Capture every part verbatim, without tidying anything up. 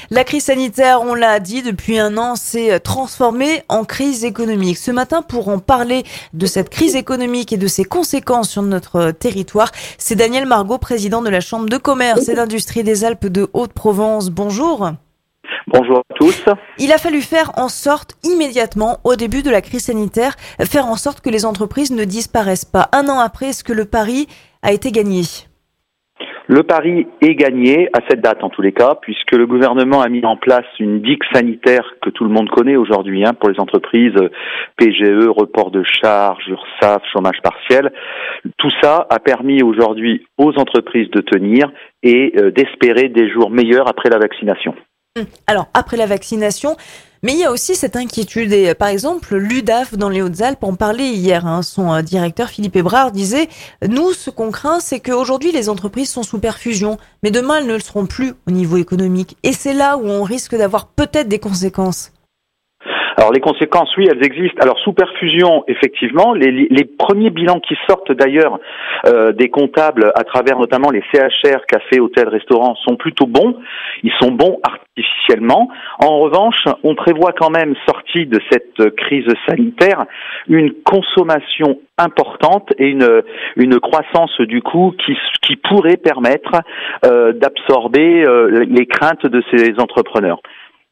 La crise sanitaire, on l'a dit, depuis un an, s'est transformée en crise économique. Ce matin, pour en parler de cette crise économique et de ses conséquences sur notre territoire, c'est Daniel Margot, président de la Chambre de commerce et d'industrie des Alpes de Haute-Provence. Bonjour. Bonjour à tous. Il a fallu faire en sorte, immédiatement, au début de la crise sanitaire, faire en sorte que les entreprises ne disparaissent pas. Un an après, est-ce que le pari a été gagné ? Le pari est gagné, à cette date en tous les cas, puisque le gouvernement a mis en place une digue sanitaire que tout le monde connaît aujourd'hui hein, pour les entreprises, P G E, report de charges, URSSAF, chômage partiel. Tout ça a permis aujourd'hui aux entreprises de tenir et euh, d'espérer des jours meilleurs après la vaccination. Alors, après la vaccination, mais il y a aussi cette inquiétude. Et par exemple, l'U D A F dans les Hautes-Alpes en parlait hier. Hein. Son directeur, Philippe Hébrard, disait « Nous, ce qu'on craint, c'est qu'aujourd'hui, les entreprises sont sous perfusion. Mais demain, elles ne le seront plus au niveau économique. Et c'est là où on risque d'avoir peut-être des conséquences. » Alors les conséquences, oui, elles existent. Alors sous perfusion, effectivement, les, les premiers bilans qui sortent d'ailleurs euh, des comptables à travers notamment les C H R, cafés, hôtels, restaurants, sont plutôt bons. Ils sont bons artificiellement. En revanche, on prévoit quand même, sorti de cette crise sanitaire, une consommation importante et une, une croissance du coût qui, qui pourrait permettre euh, d'absorber euh, les craintes de ces entrepreneurs.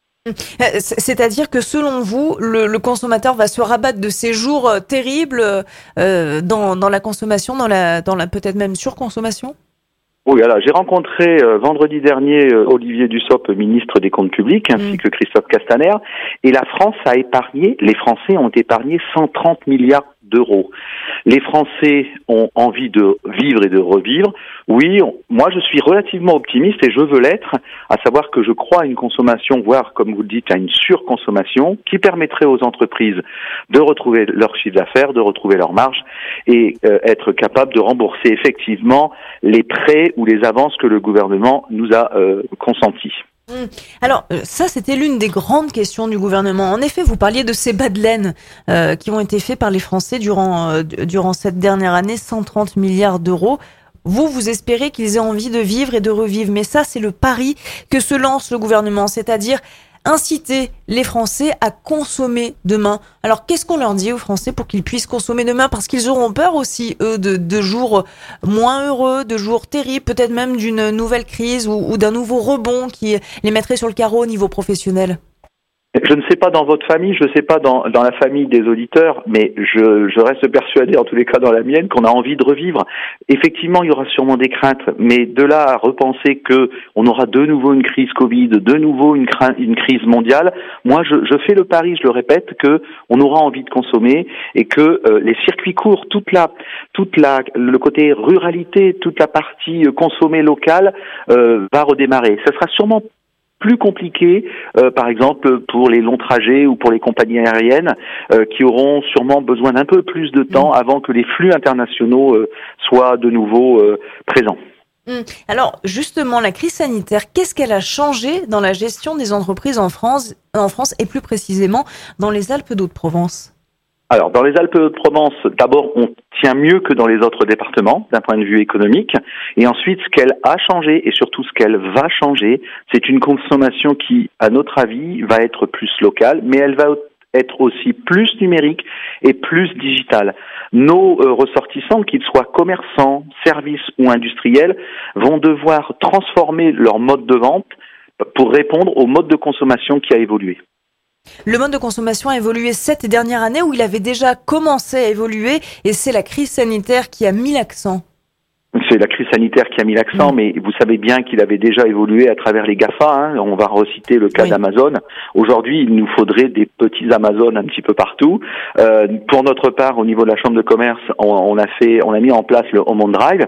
C'est-à-dire que selon vous, le, le consommateur va se rabattre de ces jours terribles euh, dans, dans la consommation, dans la, dans la peut-être même surconsommation ? Oui, alors j'ai rencontré euh, vendredi dernier euh, Olivier Dussopt, ministre des Comptes publics, ainsi mmh. que Christophe Castaner, et la France a épargné, les Français ont épargné cent trente milliards d'euros. Les Français ont envie de vivre et de revivre. Oui, on, moi je suis relativement optimiste et je veux l'être, à savoir que je crois à une consommation, voire comme vous le dites, à une surconsommation qui permettrait aux entreprises de retrouver leur chiffre d'affaires, de retrouver leur marge et euh, être capable de rembourser effectivement les prêts ou les avances que le gouvernement nous a euh, consentis. Alors, ça, c'était l'une des grandes questions du gouvernement. En effet, vous parliez de ces bas de laine euh, qui ont été faits par les Français durant, euh, durant cette dernière année, cent trente milliards d'euros. Vous, vous espérez qu'ils aient envie de vivre et de revivre. Mais ça, c'est le pari que se lance le gouvernement, c'est-à-dire inciter les Français à consommer demain. Alors, qu'est-ce qu'on leur dit aux Français pour qu'ils puissent consommer demain ? Parce qu'ils auront peur aussi, eux, de, de jours moins heureux, de jours terribles, peut-être même d'une nouvelle crise ou, ou d'un nouveau rebond qui les mettrait sur le carreau au niveau professionnel. Je ne sais pas dans votre famille, je ne sais pas dans, dans la famille des auditeurs, mais je, je reste persuadé, en tous les cas dans la mienne, qu'on a envie de revivre. Effectivement, il y aura sûrement des craintes, mais de là à repenser que on aura de nouveau une crise Covid, de nouveau une, crainte, une crise mondiale, moi je, je fais le pari, je le répète, que on aura envie de consommer et que euh, les circuits courts, toute la, toute la, le côté ruralité, toute la partie euh, consommée locale euh, va redémarrer. Ça sera sûrement plus compliqué, euh, par exemple pour les longs trajets ou pour les compagnies aériennes euh, qui auront sûrement besoin d'un peu plus de temps avant que les flux internationaux euh, soient de nouveau euh, présents. Alors justement, la crise sanitaire, qu'est-ce qu'elle a changé dans la gestion des entreprises en France, en France et plus précisément dans les Alpes d'Haute-Provence ? Alors, dans les Alpes-de-Provence, d'abord, on tient mieux que dans les autres départements, d'un point de vue économique. Et ensuite, ce qu'elle a changé, et surtout ce qu'elle va changer, c'est une consommation qui, à notre avis, va être plus locale, mais elle va être aussi plus numérique et plus digitale. Nos euh, ressortissants, qu'ils soient commerçants, services ou industriels, vont devoir transformer leur mode de vente pour répondre au mode de consommation qui a évolué. Le mode de consommation a évolué cette dernière année où il avait déjà commencé à évoluer et c'est la crise sanitaire qui a mis l'accent. C'est la crise sanitaire qui a mis l'accent, mmh. mais vous savez bien qu'il avait déjà évolué à travers les GAFA. Hein. On va reciter le cas oui. d'Amazon. Aujourd'hui, il nous faudrait des petits Amazon un petit peu partout. Euh, pour notre part, au niveau de la Chambre de commerce, on, on a fait, on a mis en place le Home on Drive,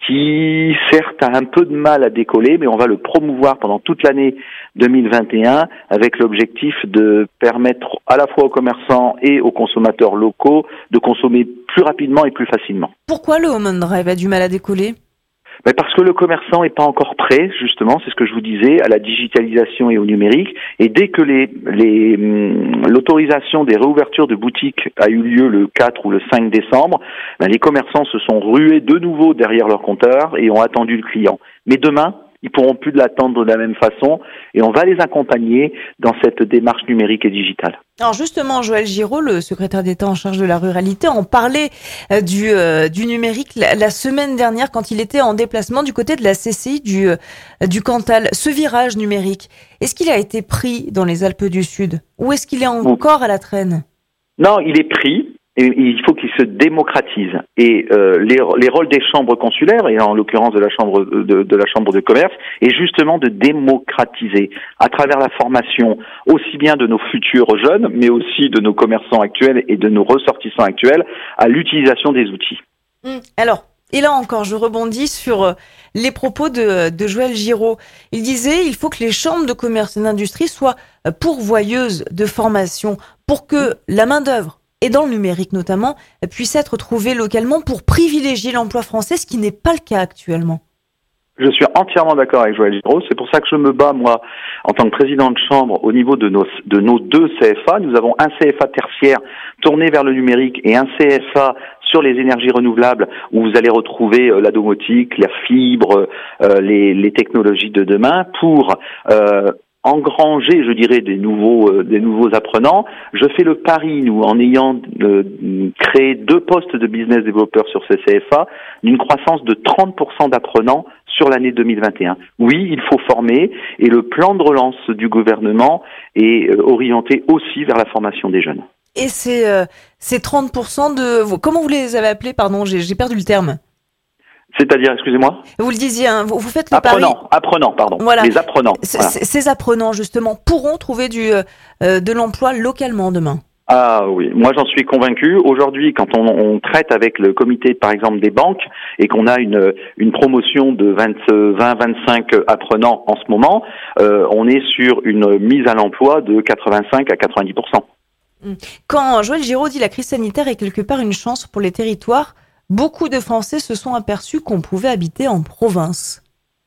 qui certes a un peu de mal à décoller, mais on va le promouvoir pendant toute l'année deux mille vingt et un avec l'objectif de permettre à la fois aux commerçants et aux consommateurs locaux de consommer plus rapidement et plus facilement. Pourquoi le Home on Drive a du mal à décoller ? Mais parce que le commerçant n'est pas encore prêt, justement, c'est ce que je vous disais, à la digitalisation et au numérique. Et dès que les, les, l'autorisation des réouvertures de boutiques a eu lieu le quatre ou le cinq décembre, ben les commerçants se sont rués de nouveau derrière leur compteur et ont attendu le client. Mais demain, ils pourront plus l'attendre de la même façon et on va les accompagner dans cette démarche numérique et digitale. Alors justement, Joël Giraud, le secrétaire d'État en charge de la ruralité, en parlait euh, du, euh, du numérique la, la semaine dernière quand il était en déplacement du côté de la C C I du, euh, du Cantal. Ce virage numérique, est-ce qu'il a été pris dans les Alpes du Sud ou est-ce qu'il est encore à la traîne ? Non, il est pris. Et il faut qu'il se démocratise. Et euh, les, les rôles des chambres consulaires, et en l'occurrence de la chambre de, de la chambre de commerce, est justement de démocratiser à travers la formation aussi bien de nos futurs jeunes, mais aussi de nos commerçants actuels et de nos ressortissants actuels à l'utilisation des outils. Alors, et là encore, je rebondis sur les propos de, de Joël Giraud. Il disait il faut que les chambres de commerce et d'industrie soient pourvoyeuses de formation pour que la main-d'œuvre, et dans le numérique notamment, puisse être trouvée localement pour privilégier l'emploi français, ce qui n'est pas le cas actuellement. Je suis entièrement d'accord avec Joël Giraud. C'est pour ça que je me bats, moi, en tant que président de chambre, au niveau de nos, de nos deux C F A. Nous avons un C F A tertiaire tourné vers le numérique et un C F A sur les énergies renouvelables où vous allez retrouver euh, la domotique, la fibre, euh, les, les technologies de demain pour euh, engranger, je dirais, des nouveaux euh, des nouveaux apprenants. Je fais le pari, nous, en ayant euh, créé deux postes de business développeurs sur ces C F A, d'une croissance de trente pour cent d'apprenants sur l'année deux mille vingt et un. Oui, il faut former, et le plan de relance du gouvernement est euh, orienté aussi vers la formation des jeunes. Et c'est euh, c'est trente pour cent de... Comment vous les avez appelés ? Pardon, j'ai, j'ai perdu le terme. C'est-à-dire, excusez-moi ? Vous le disiez, hein, vous, vous faites le apprenants, pari... Apprenants, pardon. Voilà. Les apprenants. C- voilà. Ces apprenants, justement, pourront trouver du, euh, de l'emploi localement demain. Ah oui, moi j'en suis convaincu. Aujourd'hui, quand on, on traite avec le comité, par exemple, des banques, et qu'on a une, une promotion de vingt, vingt, vingt-cinq apprenants en ce moment, euh, on est sur une mise à l'emploi de quatre-vingt-cinq à quatre-vingt-dix pour cent. Quand Joël Giraud dit la crise sanitaire est quelque part une chance pour les territoires, beaucoup de Français se sont aperçus qu'on pouvait habiter en province.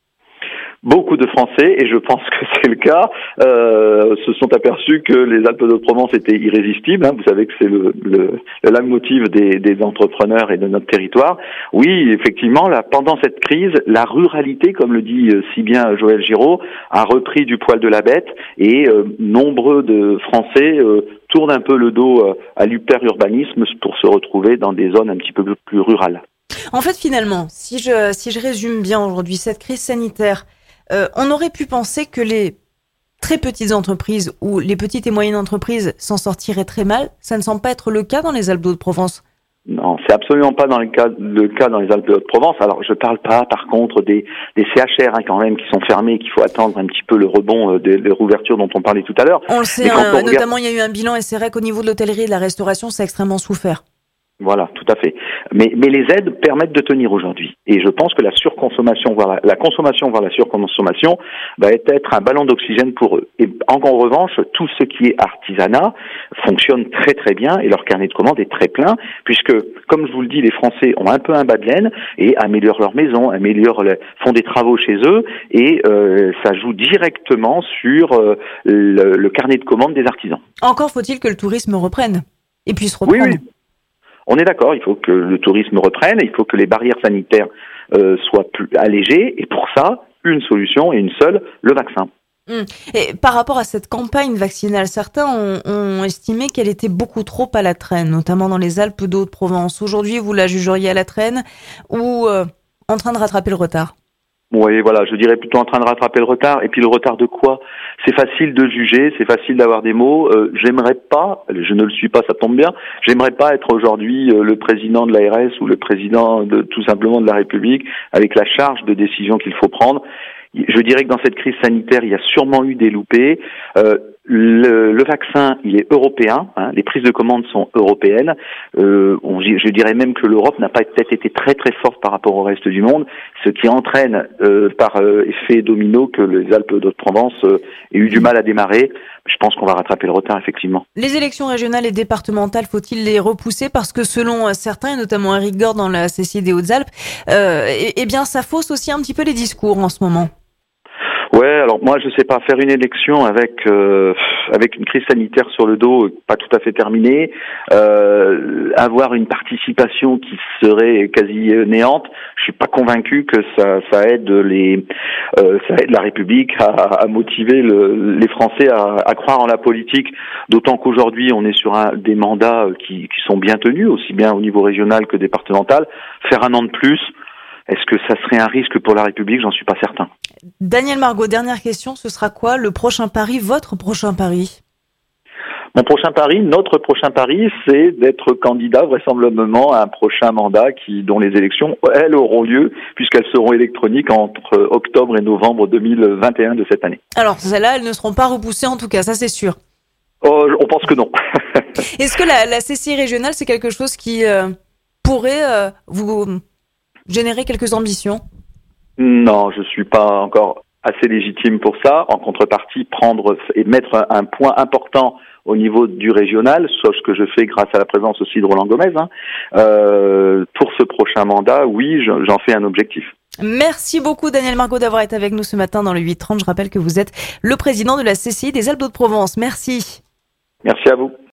Beaucoup de Français, et je pense que c'est le cas, euh, se sont aperçus que les Alpes-de-Haute-Provence étaient irrésistibles. Hein. Vous savez que c'est le, le, le leitmotiv des, des entrepreneurs et de notre territoire. Oui, effectivement, là, pendant cette crise, la ruralité, comme le dit euh, si bien Joël Giraud, a repris du poil de la bête, et euh, nombreux de Français euh, tournent un peu le dos euh, à l'hyper-urbanisme pour se retrouver dans des zones un petit peu plus rurales. En fait, finalement, si je, si je résume bien aujourd'hui cette crise sanitaire, Euh, on aurait pu penser que les très petites entreprises ou les petites et moyennes entreprises s'en sortiraient très mal. Ça ne semble pas être le cas dans les Alpes-de-Haute-Provence. Non, c'est absolument pas dans le cas, le cas dans les Alpes-de-Haute-Provence. Alors, je parle pas, par contre, des, des C H R, hein, quand même, qui sont fermés, qu'il faut attendre un petit peu le rebond des, des réouvertures dont on parlait tout à l'heure. On le sait, hein, on notamment, regarde... il y a eu un bilan S R E C au niveau de l'hôtellerie et de la restauration, c'est extrêmement souffert. Voilà, tout à fait. Mais, mais les aides permettent de tenir aujourd'hui. Et je pense que la surconsommation, voire la, la consommation, voire la surconsommation, va être un ballon d'oxygène pour eux. Et en, en revanche, tout ce qui est artisanat fonctionne très très bien et leur carnet de commandes est très plein, puisque, comme je vous le dis, les Français ont un peu un bas de laine et améliorent leur maison, améliorent, le, font des travaux chez eux, et euh, ça joue directement sur euh, le, le carnet de commandes des artisans. Encore faut-il que le tourisme reprenne et puisse reprendre. Oui, oui. On est d'accord, il faut que le tourisme reprenne, il faut que les barrières sanitaires euh, soient plus allégées, et pour ça, une solution et une seule, le vaccin. Mmh. Et par rapport à cette campagne vaccinale, certains ont, ont estimé qu'elle était beaucoup trop à la traîne, notamment dans les Alpes-de-Haute-Provence. Aujourd'hui, vous la jugeriez à la traîne ou euh, en train de rattraper le retard ? Oui, voilà, je dirais plutôt en train de rattraper le retard. Et puis le retard de quoi ? C'est facile de juger, c'est facile d'avoir des mots. Euh, j'aimerais pas, je ne le suis pas, ça tombe bien, j'aimerais pas être aujourd'hui euh, le président de l'A R S ou le président de tout simplement de la République avec la charge de décision qu'il faut prendre. Je dirais que dans cette crise sanitaire, il y a sûrement eu des loupés. Euh, le, le vaccin, il est européen. Hein, les prises de commandes sont européennes. Euh, on, je dirais même que l'Europe n'a pas peut-être été très très forte par rapport au reste du monde, ce qui entraîne euh, par euh, effet domino que les Alpes-de-Haute-Provence euh, aient eu du mal à démarrer. Je pense qu'on va rattraper le retard, effectivement. Les élections régionales et départementales, faut-il les repousser ? Parce que selon certains, et notamment Éric Gore dans la C C I des Hautes-Alpes, euh, eh, eh bien ça fausse aussi un petit peu les discours en ce moment. Ouais, alors moi je sais pas, faire une élection avec euh, avec une crise sanitaire sur le dos, pas tout à fait terminée, euh, avoir une participation qui serait quasi néante, je suis pas convaincu que ça ça aide les euh, ça aide la République à, à motiver le, les Français à, à croire en la politique. D'autant qu'aujourd'hui on est sur un, des mandats qui, qui sont bien tenus, aussi bien au niveau régional que départemental. Faire un an de plus. Est-ce que ça serait un risque pour la République ? J'en suis pas certain. Daniel Margot, dernière question, ce sera quoi le prochain pari, votre prochain pari ? Mon prochain pari, notre prochain pari, c'est d'être candidat vraisemblablement à un prochain mandat qui, dont les élections, elles, auront lieu puisqu'elles seront électroniques entre octobre et novembre deux mille vingt et un de cette année. Alors, celles-là, elles ne seront pas repoussées en tout cas, ça c'est sûr. Oh, on pense que non. Est-ce que la, la C C I régionale, c'est quelque chose qui euh, pourrait euh, vous générer quelques ambitions ? Non, je suis pas encore assez légitime pour ça. En contrepartie, prendre et mettre un point important au niveau du régional, sauf ce que je fais grâce à la présence aussi de Roland Gomez, hein, euh, pour ce prochain mandat, oui, j'en fais un objectif. Merci beaucoup Daniel Margot d'avoir été avec nous ce matin dans le huit trente. Je rappelle que vous êtes le président de la C C I des Alpes-de-Haute-Provence. Merci. Merci à vous.